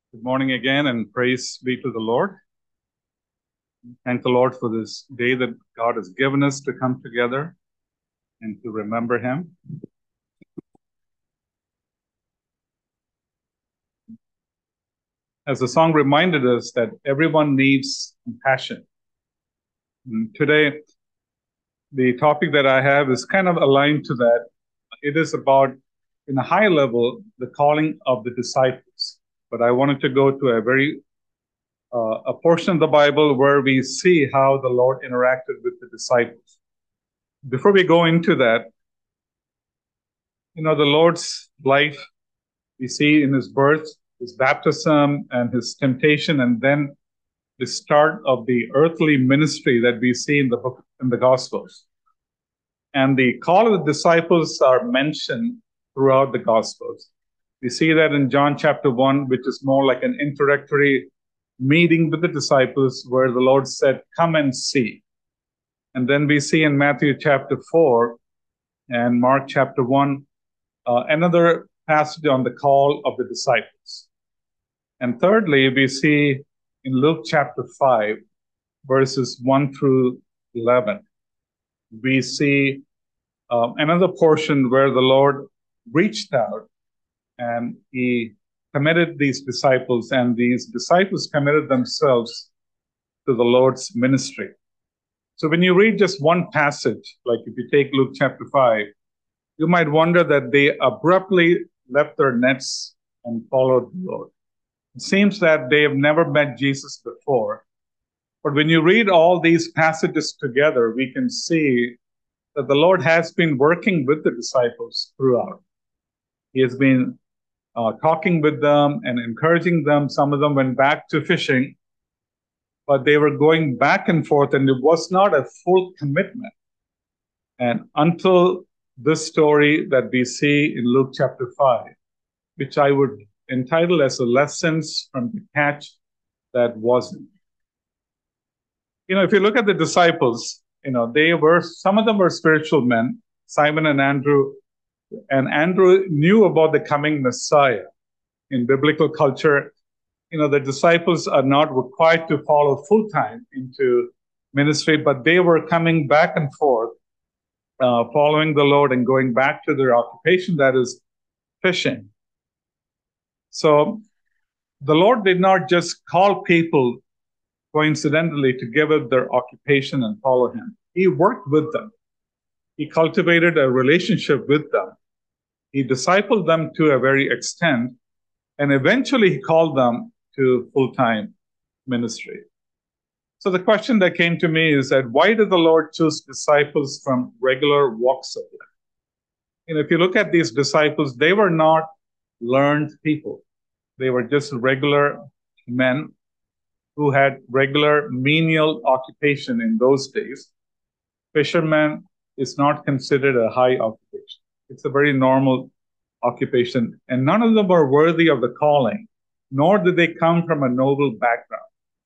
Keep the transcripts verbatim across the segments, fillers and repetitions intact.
Good morning again, and praise be to the Lord. Thank the Lord for this day that God has given us to come together and to remember Him. As the song reminded us, that everyone needs compassion. And today, the topic that I have is kind of aligned to that. It is about, in a high level, the calling of the disciples. But I wanted to go to a very uh, a portion of the Bible where we see how the Lord interacted with the disciples. Before we go into that, you know, the Lord's life we see in his birth, his baptism, and his temptation, and then the start of the earthly ministry that we see in the book in the Gospels. And the call of the disciples are mentioned throughout the Gospels. We see that in John chapter one, which is more like an introductory meeting with the disciples, where the Lord said, "Come and see." And then we see in Matthew chapter four and Mark chapter one, uh, another passage on the call of the disciples. And thirdly, we see in Luke chapter five, verses one through eleven, we see uh, another portion where the Lord reached out and he committed these disciples, and these disciples committed themselves to the Lord's ministry. So when you read just one passage, like if you take Luke chapter five, you might wonder that they abruptly left their nets and followed the Lord. It seems that they have never met Jesus before. But when you read all these passages together, we can see that the Lord has been working with the disciples throughout. He has been uh, talking with them and encouraging them. Some of them went back to fishing, but they were going back and forth, and it was not a full commitment. And until this story that we see in Luke chapter five, which I would entitle as a lessons from the catch that wasn't. You know, if you look at the disciples, you know, they were, some of them were spiritual men, Simon and Andrew, and Andrew knew about the coming Messiah. In biblical culture, you know, the disciples are not required to follow full time into ministry, but they were coming back and forth, uh, following the Lord and going back to their occupation, that is fishing. So the Lord did not just call people coincidentally to give up their occupation and follow him. He worked with them. He cultivated a relationship with them. He discipled them to a very extent, and eventually he called them to full-time ministry. So the question that came to me is that why did the Lord choose disciples from regular walks of life? You know, if you look at these disciples, they were not learned people. They were just regular men who had regular menial occupation in those days. Fisherman is not considered a high occupation. It's a very normal occupation, and none of them were worthy of the calling, nor did they come from a noble background.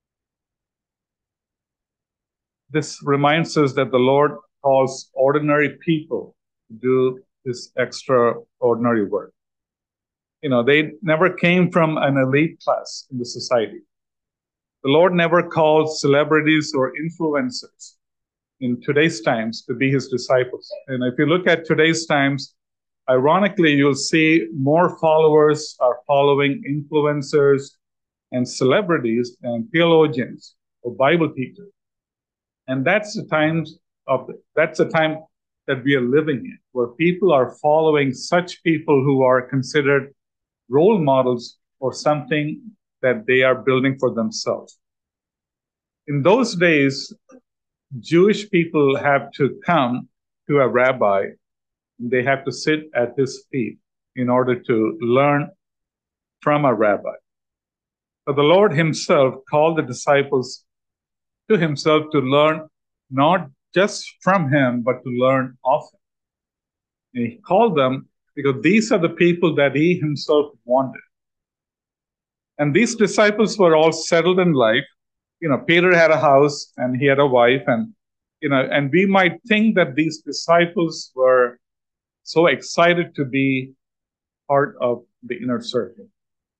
This reminds us that the Lord calls ordinary people to do this extraordinary work. You know, they never came from an elite class in the society. The Lord never called celebrities or influencers in today's times to be his disciples. And if you look at today's times, ironically, you'll see more followers are following influencers and celebrities and theologians or Bible teachers. And that's the time of the, that's the time that we are living in, where people are following such people who are considered role models or something that they are building for themselves. In those days, Jewish people have to come to a rabbi. They have to sit at his feet in order to learn from a rabbi. But the Lord himself called the disciples to himself to learn not just from him, but to learn of him. And he called them because these are the people that he himself wanted. And these disciples were all settled in life. You know, Peter had a house and he had a wife, and you know, and we might think that these disciples were so excited to be part of the inner circle.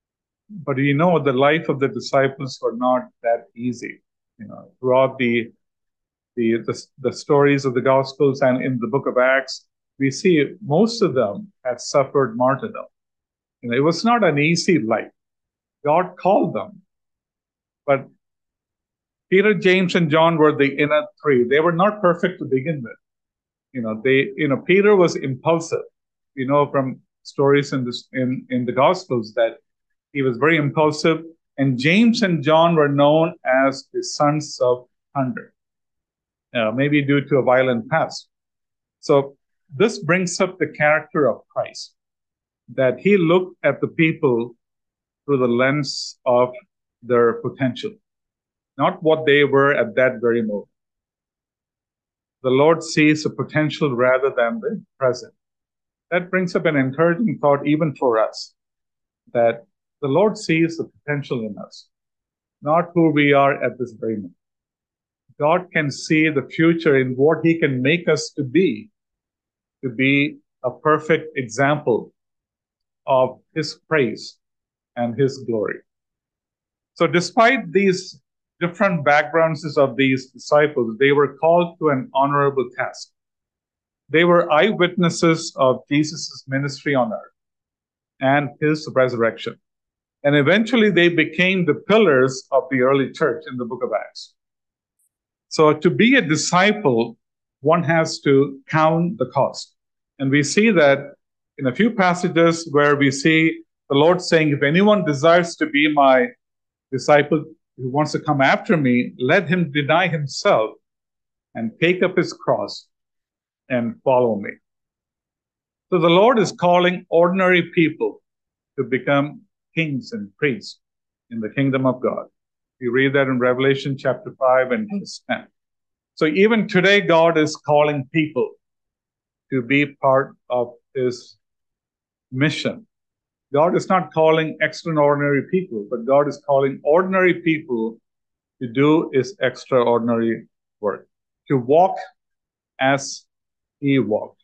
But you know, the life of the disciples were not that easy. You know, throughout the the the, the stories of the Gospels and in the book of Acts, we see most of them had suffered martyrdom. You know, it was not an easy life. God called them, but Peter, James, and John were the inner three. They were not perfect to begin with. You know, they, you know, Peter was impulsive. You know, from stories in this in, in the Gospels that he was very impulsive. And James and John were known as the sons of thunder, uh, maybe due to a violent past. So this brings up the character of Christ, that he looked at the people through the lens of their potential, not what they were at that very moment. The Lord sees the potential rather than the present. That brings up an encouraging thought even for us, that the Lord sees the potential in us, not who we are at this very moment. God can see the future in what he can make us to be, to be a perfect example of his praise and his glory. So despite these different backgrounds of these disciples, they were called to an honorable task. They were eyewitnesses of Jesus' ministry on earth and his resurrection. And eventually they became the pillars of the early church in the book of Acts. So to be a disciple, one has to count the cost. And we see that in a few passages where we see the Lord saying, if anyone desires to be my disciple who wants to come after me, let him deny himself and take up his cross and follow me. So the Lord is calling ordinary people to become kings and priests in the kingdom of God. We read that in Revelation chapter five and verse ten. So even today, God is calling people to be part of his mission. God is not calling extraordinary people, but God is calling ordinary people to do his extraordinary work, to walk as he walked.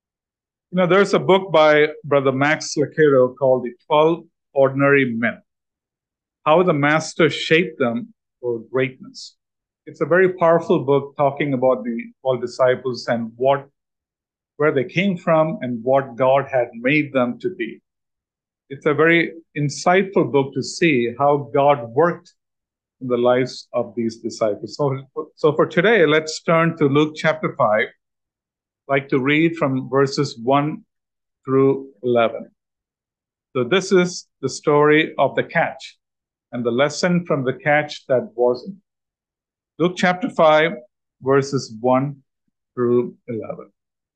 You know, there's a book by Brother Max Lucado called The twelve Ordinary Men, How the Master Shaped Them for Greatness. It's a very powerful book talking about the twelve disciples and what, where they came from and what God had made them to be. It's a very insightful book to see how God worked in the lives of these disciples. So, so for today, let's turn to Luke chapter five. I'd like to read from verses one through eleven. So this is the story of the catch and the lesson from the catch that wasn't. Luke chapter five, verses one through eleven.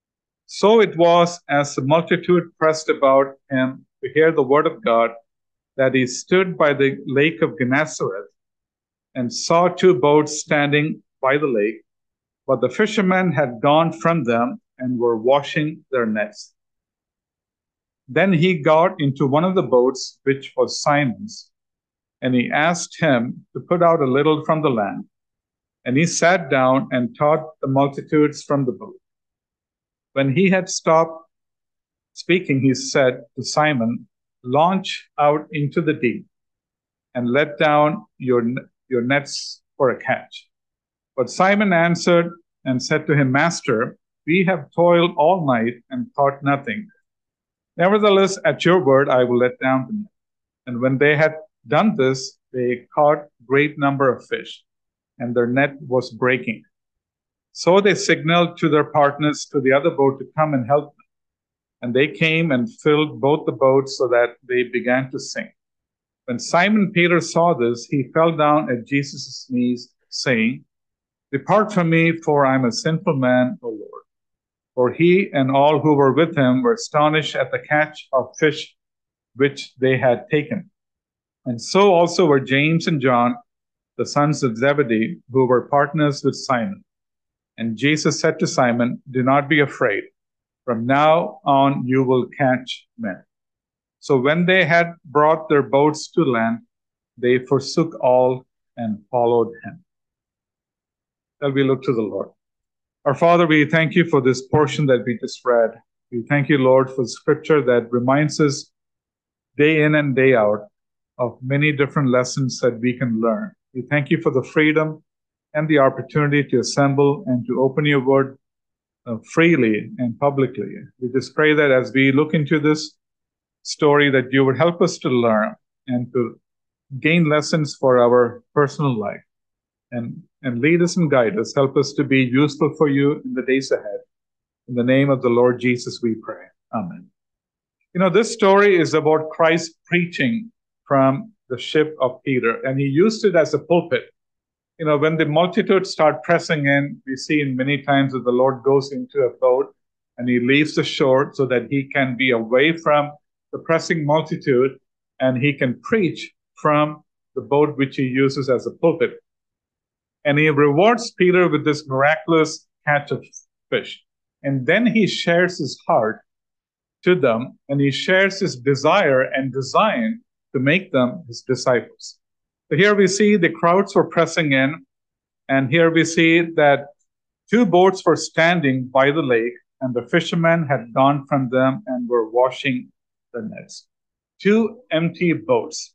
So it was, as the multitude pressed about him to hear the word of God, that he stood by the lake of Gennesaret and saw two boats standing by the lake, but the fishermen had gone from them and were washing their nets. Then he got into one of the boats, which was Simon's, and he asked him to put out a little from the land. And he sat down and taught the multitudes from the boat. When he had stopped speaking, he said to Simon, launch out into the deep and let down your, your nets for a catch. But Simon answered and said to him, Master, we have toiled all night and caught nothing. Nevertheless, at your word, I will let down the net. And when they had done this, they caught a great number of fish, and their net was breaking. So they signaled to their partners to the other boat to come and help them. And they came and filled both the boats so that they began to sink. When Simon Peter saw this, he fell down at Jesus' knees, saying, Depart from me, for I am a sinful man, O Lord. For he and all who were with him were astonished at the catch of fish which they had taken. And so also were James and John, the sons of Zebedee, who were partners with Simon. And Jesus said to Simon, Do not be afraid. From now on you will catch men. So when they had brought their boats to land, they forsook all and followed him. Shall we look to the Lord? Our Father, we thank you for this portion that we just read. We thank you, Lord, for scripture that reminds us day in and day out of many different lessons that we can learn. We thank you for the freedom and the opportunity to assemble and to open your word uh, freely and publicly. We just pray that as we look into this story, that you would help us to learn and to gain lessons for our personal life, and, and lead us and guide us. Help us to be useful for you in the days ahead. In the name of the Lord Jesus, we pray. Amen. You know, this story is about Christ preaching from the ship of Peter, and he used it as a pulpit. You know, when the multitude start pressing in, we see in many times that the Lord goes into a boat and he leaves the shore so that he can be away from the pressing multitude and he can preach from the boat which he uses as a pulpit. And he rewards Peter with this miraculous catch of fish. And then he shares his heart to them, and he shares his desire and design to make them his disciples. So here we see the crowds were pressing in, and here we see that two boats were standing by the lake, and the fishermen had gone from them and were washing the nets. Two empty boats.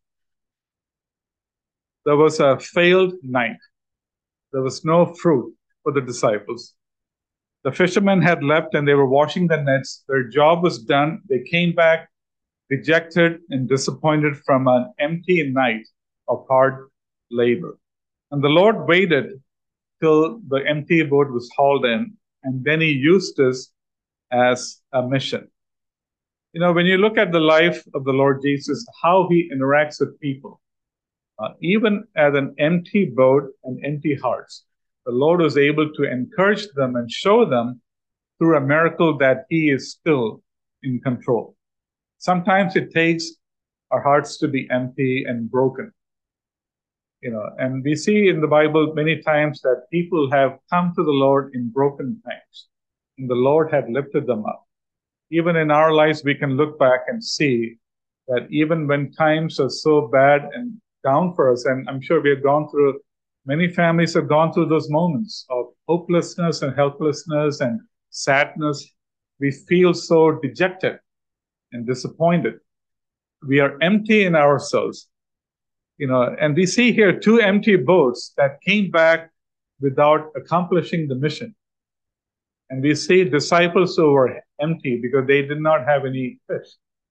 There was a failed night. There was no fruit for the disciples. The fishermen had left and they were washing the nets. Their job was done. They came back dejected and disappointed from an empty night of hard labor. And the Lord waited till the empty boat was hauled in, and then he used this as a mission. You know, when you look at the life of the Lord Jesus, how he interacts with people, uh, even at an empty boat and empty hearts, the Lord was able to encourage them and show them through a miracle that he is still in control. Sometimes it takes our hearts to be empty and broken. You know, and we see in the Bible many times that people have come to the Lord in broken times, and the Lord had lifted them up. Even in our lives, we can look back and see that even when times are so bad and down for us, and I'm sure we have gone through, many families have gone through those moments of hopelessness and helplessness and sadness. We feel so dejected and disappointed. We are empty in ourselves. You know, and we see here two empty boats that came back without accomplishing the mission. And we see disciples who were empty because they did not have any fish.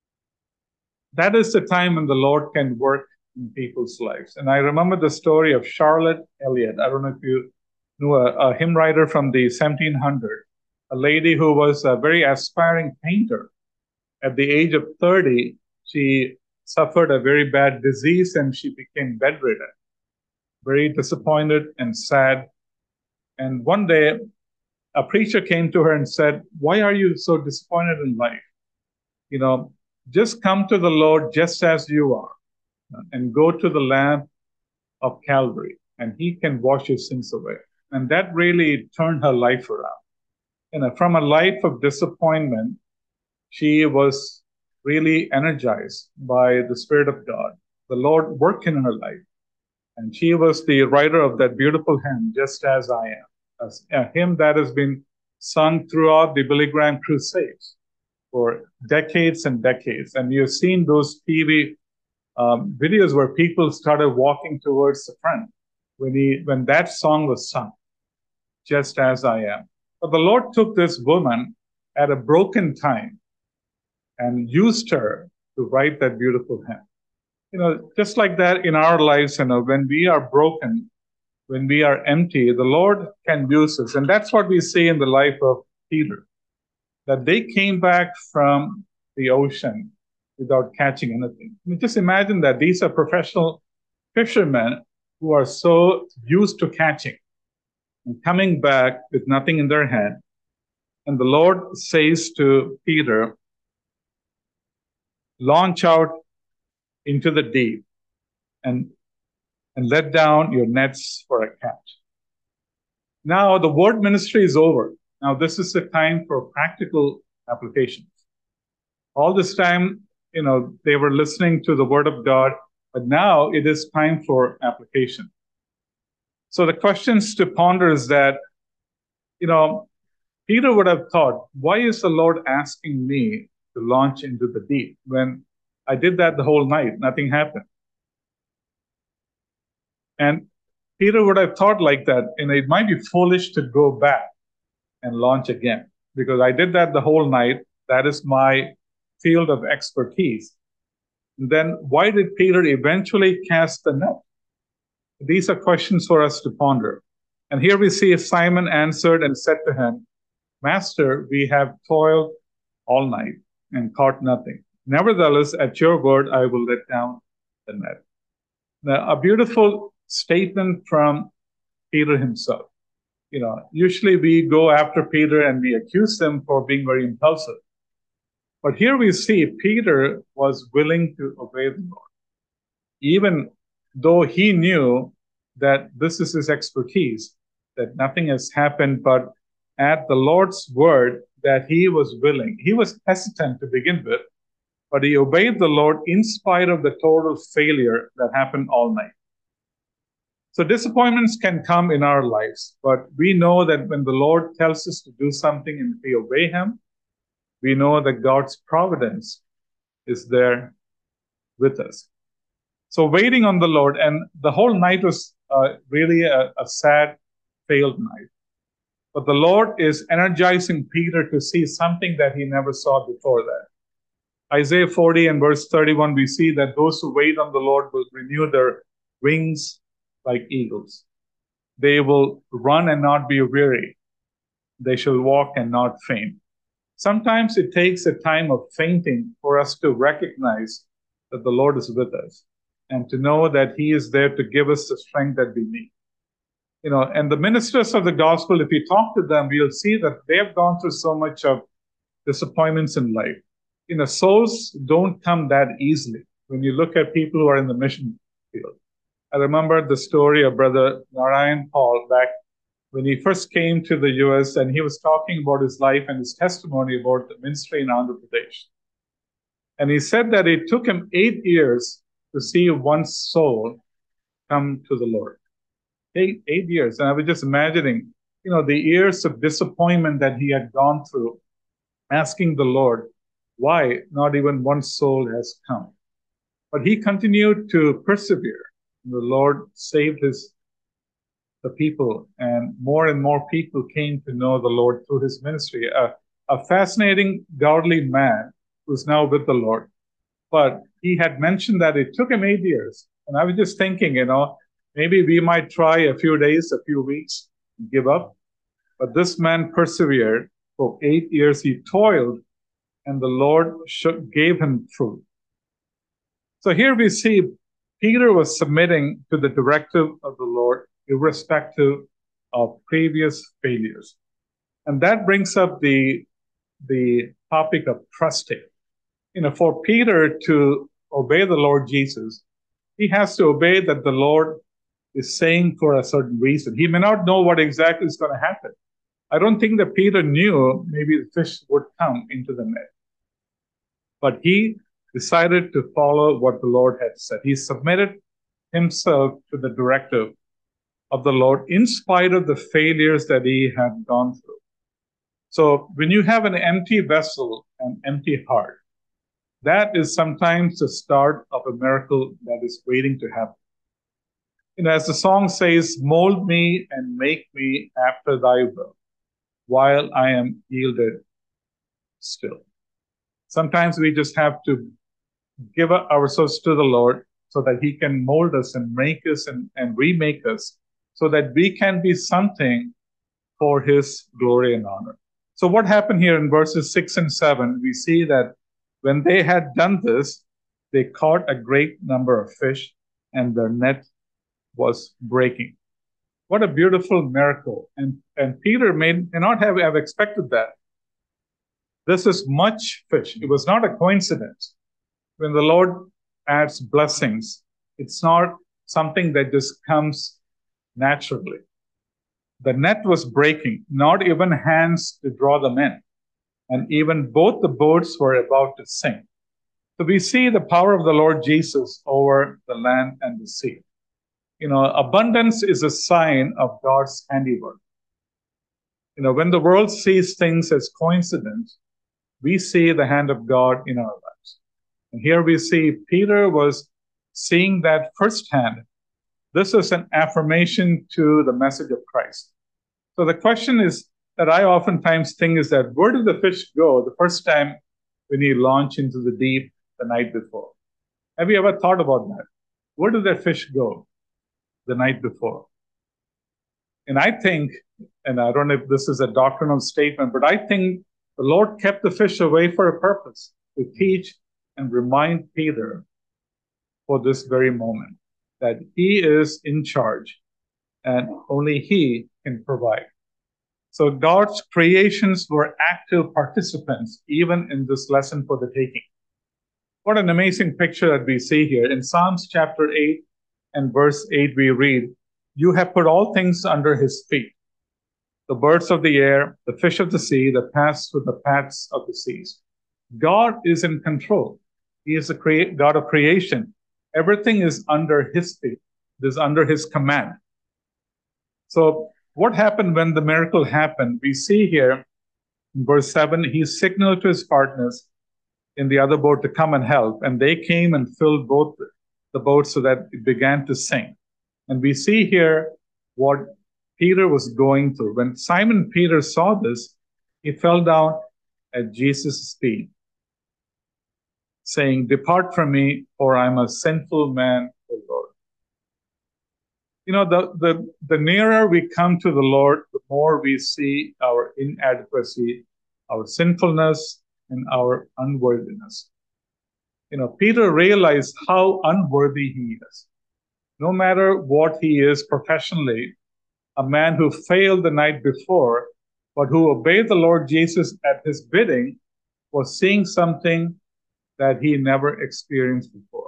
That is the time when the Lord can work in people's lives. And I remember the story of Charlotte Elliott. I don't know if you knew a, a hymn writer from the seventeen hundreds, a lady who was a very aspiring painter. At the age of thirty, she suffered a very bad disease and she became bedridden, very disappointed and sad. And one day, a preacher came to her and said, "Why are you so disappointed in life? You know, just come to the Lord just as you are and go to the Lamb of Calvary, and he can wash your sins away." And that really turned her life around. You know, from a life of disappointment, she was really energized by the Spirit of God. The Lord worked in her life. And she was the writer of that beautiful hymn, "Just As I Am," a hymn that has been sung throughout the Billy Graham crusades for decades and decades. And you've seen those T V um, videos where people started walking towards the front when, he, when that song was sung, "Just As I Am." But the Lord took this woman at a broken time and used her to write that beautiful hymn. You know, just like that in our lives, you know, when we are broken, when we are empty, the Lord can use us. And that's what we see in the life of Peter, that they came back from the ocean without catching anything. I mean, just imagine that these are professional fishermen who are so used to catching and coming back with nothing in their hand. And the Lord says to Peter, "Launch out into the deep and, and let down your nets for a catch." Now the word ministry is over. Now this is the time for practical applications. All this time, you know, they were listening to the word of God, but now it is time for application. So the questions to ponder is that, you know, Peter would have thought, why is the Lord asking me to launch into the deep when I did that the whole night? Nothing happened. And Peter would have thought like that, and it might be foolish to go back and launch again because I did that the whole night. That is my field of expertise. Then why did Peter eventually cast the net? These are questions for us to ponder. And here we see Simon answered and said to him, Master, we have toiled all night and caught nothing. Nevertheless, at your word, I will let down the net. Now, a beautiful statement from Peter himself. You know, usually we go after Peter and we accuse him for being very impulsive. But here we see Peter was willing to obey the Lord, even though he knew that this is his expertise, that nothing has happened, but at the Lord's word that he was willing. He was hesitant to begin with, but he obeyed the Lord in spite of the total failure that happened all night. So disappointments can come in our lives, but we know that when the Lord tells us to do something and we obey him, we know that God's providence is there with us. So waiting on the Lord, and the whole night was uh, really a, a sad, failed night. But the Lord is energizing Peter to see something that he never saw before that. Isaiah forty and verse thirty-one, we see that those who wait on the Lord will renew their wings like eagles. They will run and not be weary. They shall walk and not faint. Sometimes it takes a time of fainting for us to recognize that the Lord is with us and to know that he is there to give us the strength that we need. You know, and the ministers of the gospel, if you talk to them, we'll see that they have gone through so much of disappointments in life. You know, souls don't come that easily when you look at people who are in the mission field. I remember the story of Brother Narayan Paul back when he first came to the U S, and he was talking about his life and his testimony about the ministry in Andhra Pradesh. And he said that it took him eight years to see one soul come to the Lord. Eight, eight years. And I was just imagining, you know, the years of disappointment that he had gone through, asking the Lord, why not even one soul has come? But he continued to persevere. The Lord saved his the people, and more and more people came to know the Lord through his ministry. A, a fascinating, godly man who's now with the Lord. But he had mentioned that it took him eight years. And I was just thinking, you know, maybe we might try a few days, a few weeks, and give up. But this man persevered for eight years. He toiled, and the Lord gave him fruit. So here we see Peter was submitting to the directive of the Lord, irrespective of previous failures. And that brings up the, the topic of trusting. You know, for Peter to obey the Lord Jesus, he has to obey that the Lord is saying for a certain reason. He may not know what exactly is going to happen. I don't think that Peter knew maybe the fish would come into the net. But he decided to follow what the Lord had said. He submitted himself to the directive of the Lord in spite of the failures that he had gone through. So when you have an empty vessel, an empty heart, that is sometimes the start of a miracle that is waiting to happen. You know, as the song says, mold me and make me after thy will, while I am yielded still. Sometimes we just have to give ourselves to the Lord so that he can mold us and make us and, and remake us so that we can be something for his glory and honor. So what happened here in verses six and seven, we see that when they had done this, they caught a great number of fish and their net was breaking. What a beautiful miracle. And, and Peter may, may not have, have expected that. This is much fish. It was not a coincidence. When the Lord adds blessings, it's not something that just comes naturally. The net was breaking, not even hands to draw them in. And even both the boats were about to sink. So we see the power of the Lord Jesus over the land and the sea. You know, abundance is a sign of God's handiwork. You know, when the world sees things as coincidence, we see the hand of God in our lives. And here we see Peter was seeing that firsthand, This is an affirmation to the message of Christ. So the question is that I oftentimes think is that where did the fish go the first time when he launched into the deep the night before? Have you ever thought about that? Where did that fish go the night before? And I think, and I don't know if this is a doctrinal statement, but I think the Lord kept the fish away for a purpose, to teach and remind Peter for this very moment that he is in charge and only he can provide. So God's creations were active participants even in this lesson for the taking. What an amazing picture that we see here. In Psalms chapter eight and verse eight, we read, "You have put all things under his feet, the birds of the air, the fish of the sea that pass through the paths of the seas." God is in control. He is the crea- God of creation. Everything is under his feet. It is under his command. So what happened when the miracle happened? We see here in verse seven, he signaled to his partners in the other boat to come and help. And they came and filled both the boats so that it began to sink. And we see here what Peter was going through. When Simon Peter saw this, he fell down at Jesus' feet, saying, "Depart from me, for I'm a sinful man, O Lord." You know, the, the, the nearer we come to the Lord, the more we see our inadequacy, our sinfulness, and our unworthiness. You know, Peter realized how unworthy he is. No matter what he is professionally, a man who failed the night before, but who obeyed the Lord Jesus at his bidding, was seeing something that he never experienced before.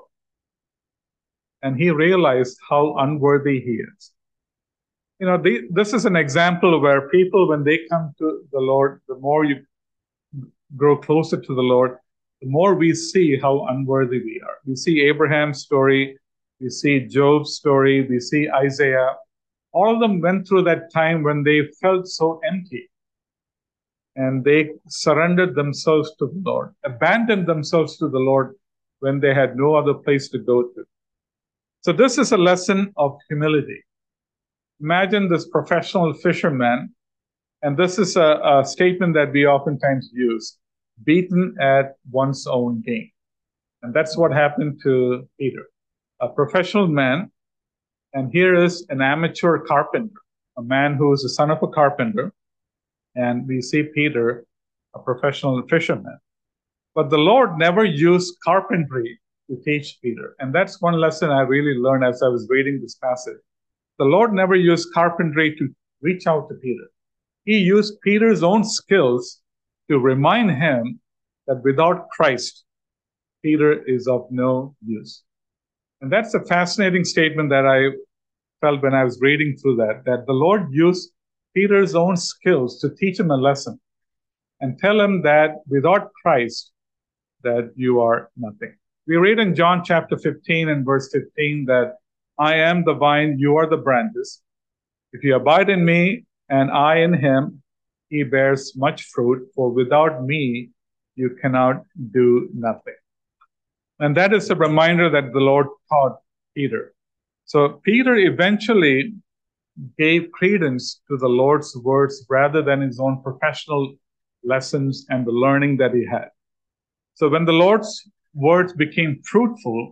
And he realized how unworthy he is. You know, the, this is an example where people, when they come to the Lord, the more you grow closer to the Lord, the more we see how unworthy we are. We see Abraham's story, we see Job's story, we see Isaiah. All of them went through that time when they felt so empty. And they surrendered themselves to the Lord, abandoned themselves to the Lord when they had no other place to go to. So this is a lesson of humility. Imagine this professional fisherman, and this is a, a statement that we oftentimes use, beaten at one's own game. And that's what happened to Peter, a professional man. And here is an amateur carpenter, a man who is the son of a carpenter. And we see Peter, a professional fisherman. But the Lord never used carpentry to teach Peter. And that's one lesson I really learned as I was reading this passage. The Lord never used carpentry to reach out to Peter. He used Peter's own skills to remind him that without Christ, Peter is of no use. And that's a fascinating statement that I felt when I was reading through that, that the Lord used Peter's own skills to teach him a lesson and tell him that without Christ, that you are nothing. We read in John chapter fifteen and verse fifteen that I am the vine, you are the branches. If you abide in me and I in him, he bears much fruit, for without me, you cannot do nothing. And that is a reminder that the Lord taught Peter. So Peter eventually gave credence to the Lord's words rather than his own professional lessons and the learning that he had. So when the Lord's words became fruitful,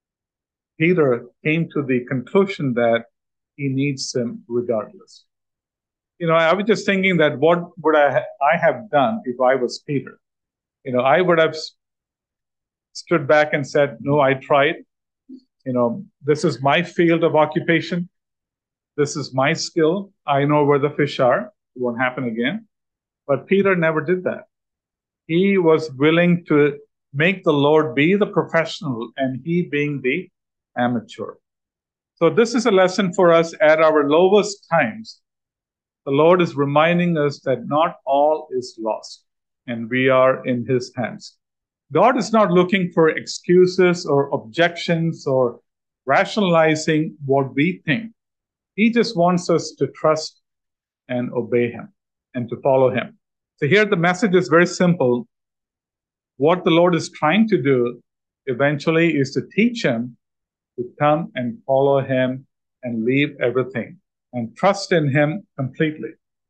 Peter came to the conclusion that he needs him regardless. You know, I was just thinking that what would I, ha- I have done if I was Peter? You know, I would have stood back and said, no, I tried. You know, this is my field of occupation. This is my skill. I know where the fish are. It won't happen again. But Peter never did that. He was willing to make the Lord be the professional and he being the amateur. So this is a lesson for us at our lowest times. The Lord is reminding us that not all is lost and we are in his hands. God is not looking for excuses or objections or rationalizing what we think. He just wants us to trust and obey him and to follow him. So here the message is very simple. What the Lord is trying to do eventually is to teach him to come and follow him and leave everything and trust in Him completely.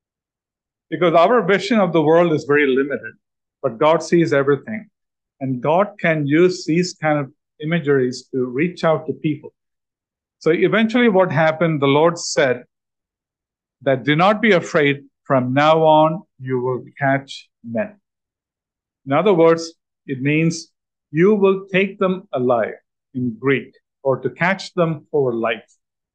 Because our vision of the world is very limited, but God sees everything. And God can use these kind of imageries to reach out to people. So eventually what happened, the Lord said that do not be afraid, from now on you will catch men. In other words, it means you will take them alive in Greek, or to catch them for life.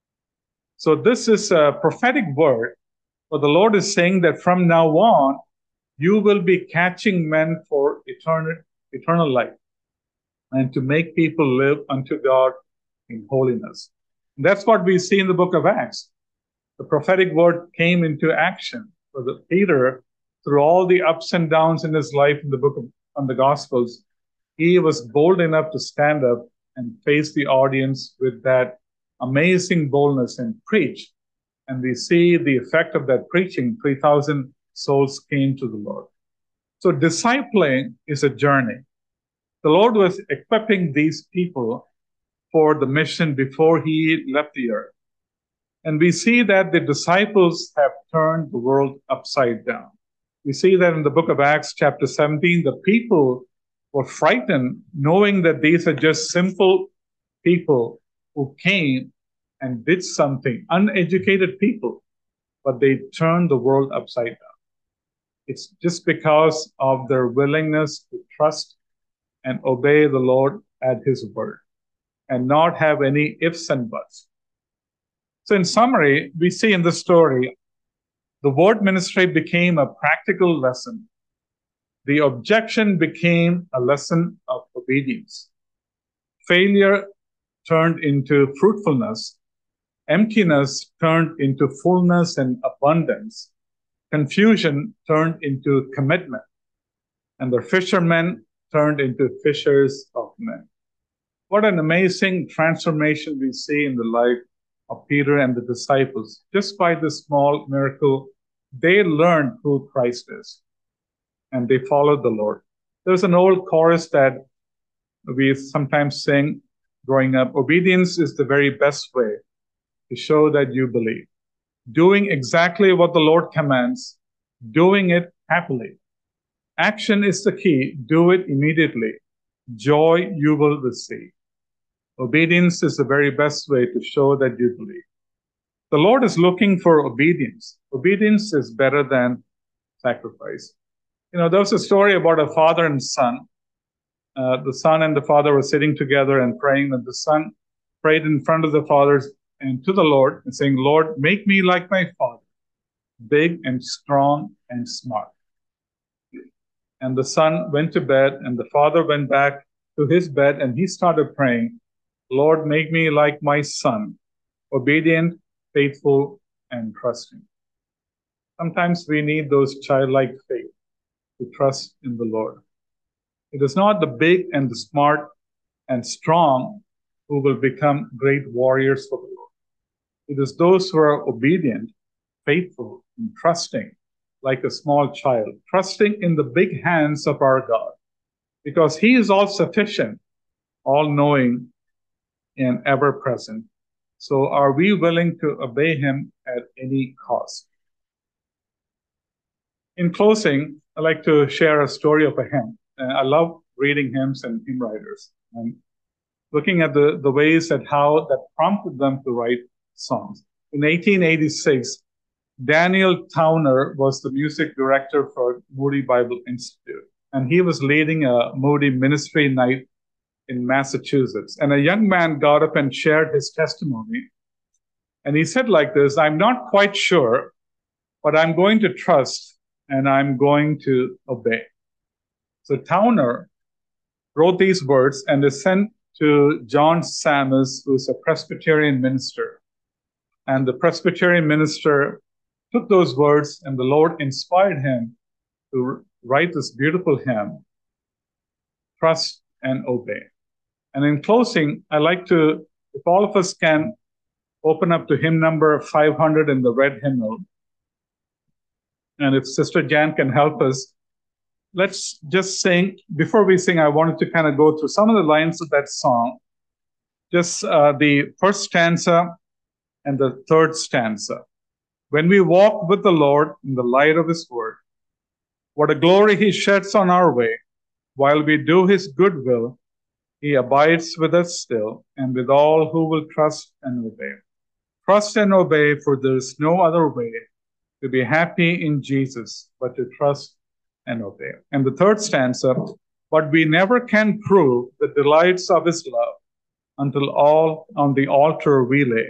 So this is a prophetic word, but the Lord is saying that from now on, you will be catching men for eternal, eternal life, and to make people live unto God in holiness. And that's what we see in the book of Acts. The prophetic word came into action for the Peter through all the ups and downs in his life in the book of on the Gospels. He was bold enough to stand up and face the audience with that amazing boldness and preach. And we see the effect of that preaching. three thousand souls came to the Lord. So discipling is a journey. The Lord was equipping these people for the mission before He left the earth. And we see that the disciples have turned the world upside down. We see that in the book of Acts, chapter seventeen, the people were frightened, knowing that these are just simple people who came and did something, uneducated people, but they turned the world upside down. It's just because of their willingness to trust and obey the Lord at His word and not have any ifs and buts. So in summary, we see in the story, the word ministry became a practical lesson. The objection became a lesson of obedience. Failure turned into fruitfulness. Emptiness turned into fullness and abundance. Confusion turned into commitment. And the fishermen turned into fishers of men. What an amazing transformation we see in the life of Peter and the disciples. Just by this small miracle, they learned who Christ is, and they followed the Lord. There's an old chorus that we sometimes sing growing up. Obedience is the very best way to show that you believe. Doing exactly what the Lord commands, doing it happily. Action is the key. Do it immediately. Joy you will receive. Obedience is the very best way to show that you believe. The Lord is looking for obedience. Obedience is better than sacrifice. You know, there was a story about a father and son. Uh, the son and the father were sitting together and praying, and the son prayed in front of the father and to the Lord and saying, Lord, make me like my father, big and strong and smart. And the son went to bed, and the father went back to his bed, and he started praying, Lord, make me like my son, obedient, faithful, and trusting. Sometimes we need those childlike faith to trust in the Lord. It is not the big and the smart and strong who will become great warriors for the Lord. It is those who are obedient, faithful, and trusting, like a small child, trusting in the big hands of our God, because He is all sufficient, all knowing, and ever present. So are we willing to obey Him at any cost? In closing, I'd like to share a story of a hymn. Uh, I love reading hymns and hymn writers and looking at the, the ways that how that prompted them to write songs. In eighteen eighty-six, Daniel Towner was the music director for Moody Bible Institute, and he was leading a Moody ministry night in Massachusetts. And a young man got up and shared his testimony. And he said like this, I'm not quite sure, but I'm going to trust and I'm going to obey. So Towner wrote these words and is sent to John Sammis, who's a Presbyterian minister. And the Presbyterian minister took those words, and the Lord inspired him to write this beautiful hymn, Trust and Obey. And in closing, I'd like to, if all of us can open up to hymn number five hundred in the red hymnal, and if Sister Jan can help us, let's just sing. Before we sing, I wanted to kind of go through some of the lines of that song. Just uh, the first stanza, And the third stanza, when we walk with the Lord in the light of his word, what a glory he sheds on our way. While we do his good will, he abides with us still, and with all who will trust and obey. Trust and obey, for there is no other way to be happy in Jesus but to trust and obey. And the third stanza, but we never can prove the delights of his love until all on the altar we lay.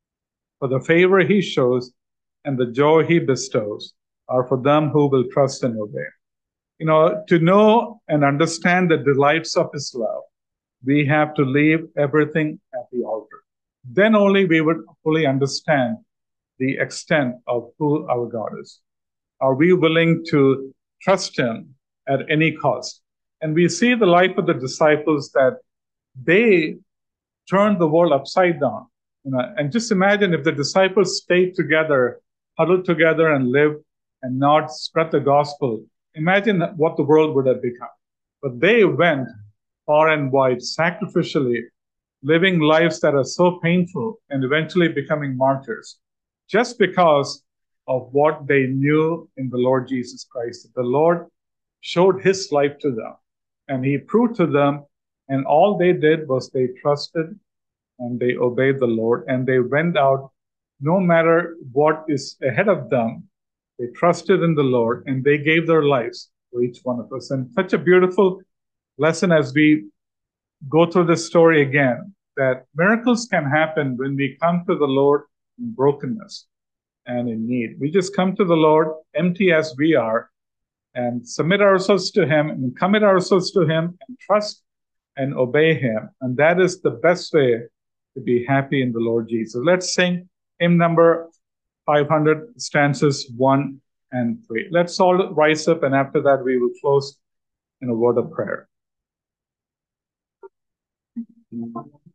For the favor he shows and the joy he bestows are for them who will trust and obey. You know, to know and understand the delights of his love, we have to leave everything at the altar. Then only we would fully understand the extent of who our God is. Are we willing to trust him at any cost? And we see the life of the disciples that they turned the world upside down. You know, and just imagine if the disciples stayed together, huddled together, and lived and not spread the gospel. Imagine what the world would have become. But they went far and wide, sacrificially, living lives that are so painful and eventually becoming martyrs, just because of what they knew in the Lord Jesus Christ. The Lord showed his life to them, and he proved to them, and all they did was they trusted and they obeyed the Lord, and they went out no matter what is ahead of them. They trusted in the Lord, and they gave their lives for each one of us. And such a beautiful lesson as we go through this story again, that miracles can happen when we come to the Lord in brokenness and in need. We just come to the Lord empty as we are and submit ourselves to him and commit ourselves to him and trust and obey him. And that is the best way to be happy in the Lord Jesus. Let's sing hymn number five hundred, stanzas one and three. Let's all rise up, and after that we will close in a word of prayer.